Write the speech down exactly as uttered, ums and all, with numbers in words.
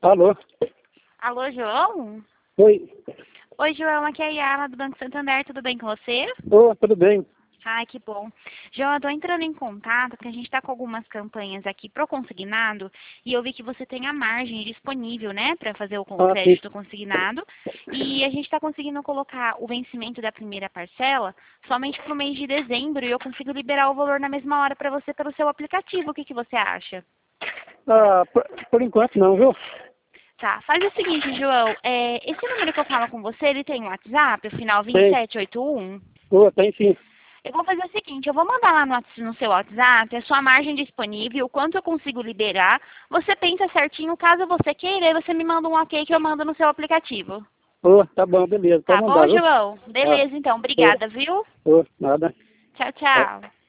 Alô? Alô, João? Oi. Oi, João, aqui é a Yara do Banco Santander, tudo bem com você? Ô, tudo bem? Ai, que bom. João, eu tô entrando em contato porque a gente está com algumas campanhas aqui pro consignado e eu vi que você tem a margem disponível, né, para fazer o, o Ah, sim. crédito consignado e a gente está conseguindo colocar o vencimento da primeira parcela somente para o mês de dezembro e eu consigo liberar o valor na mesma hora para você pelo seu aplicativo. O que, que você acha? Ah, por, por enquanto não, viu? Tá, faz o seguinte, João, é, esse número que eu falo com você, ele tem um WhatsApp, o final vinte e Tem. sete oitenta e um? Ô, tem sim. Eu vou fazer o seguinte, eu vou mandar lá no, Whats- no seu WhatsApp a sua margem disponível, o quanto eu consigo liberar. Você pensa certinho, caso você queira, aí você me manda um ok que eu mando no seu aplicativo. Ô, tá bom, beleza. Pode Tá bom, mandar, viu? João? Ah, Beleza, então. ô, Obrigada, viu? ô, nada. Tchau, Tchau. tchau.